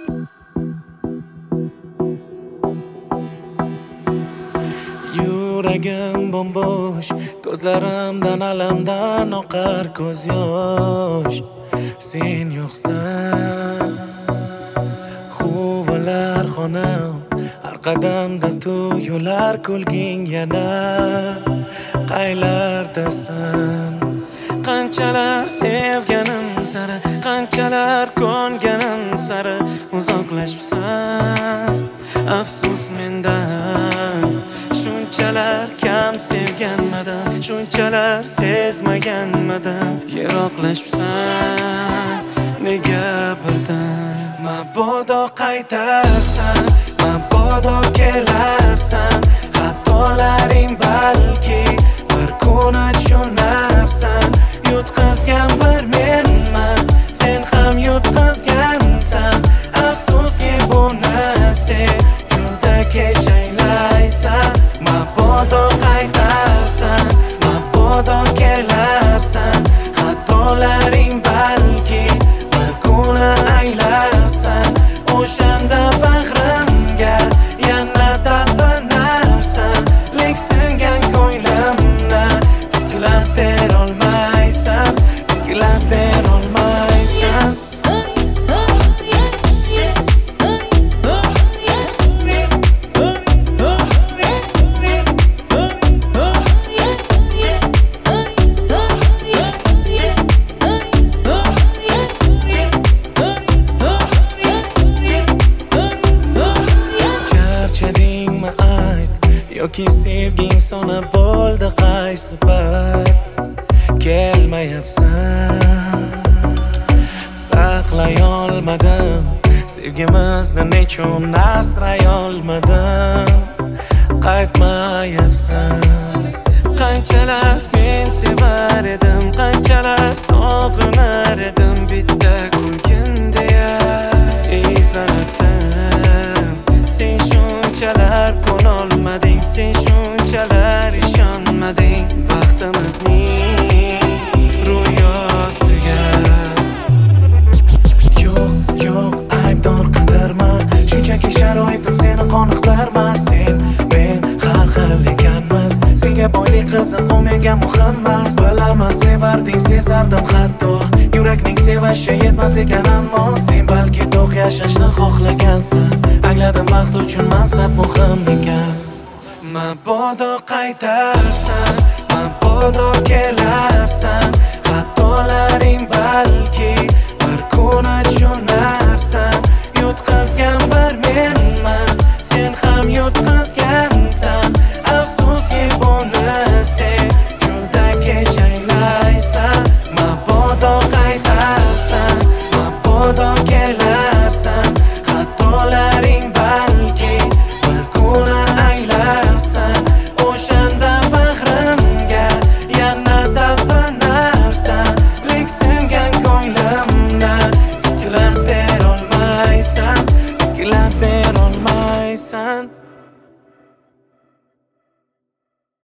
Yuragim bombo'sh, ko'zlarimdan alamdan oqar ko'z yosh. Sen yo'qsan, huvalar xonam, har qadamda tuyular kulging yana qaylardasan. Qanchalar sevganim sari, qanchalar ko'nganim sari uzoqlashibsan. Afsus mendan, shunchalar kam sevganmadim, shunchalar sezmaganmadim. Yiroqlashibsan nega birdan? Mabodo qaytarsan, mabodo kelarsan. Xatolaring balki bir kun tushunarsan. Yutqazgan bir menman, sen ham yutqazgansan. Afsuski buni sen juda kech anglaysan. Mabodo qaytarsan, mabodo kelarsan. Xatolaring balki bir kun anglarsan. O'shanda bag'rimga yana talpinarsan. Lek singan ko'nglimni tiklab berolmaysan, tiklab berolmaysan. Charchadingmi ayt, yoki sevging sona bo'ldi qaysi payt? Kelmayapsan, saqlay olmadim sevgimizni, nechun asray olmadim. Qaytmayapsan. Qanchalar men sevar edim, qanchalar sog'inar edim. Bitta kulgin deya izlanardim. Sen shunchalar ko'nolmading, sen shunchalar ishonmading. Baxtimizning ro'yosiga yo'q aybdor qidirman. Shunchaki sharoitim seni qoniqtirmas. Sen men har xil ekanmiz. Senga boylik qiziq, u menga muhimmas. Bilaman sevarding, sezardim hatto. Yurakning sevishi yetmas ekan, ammo sen balki to'q yashashni xohlagansan. Angladim vaqt uchun mansab muhim ekan. Mabodo qaytarsan, mabodo kelarsan. Xatolaring balki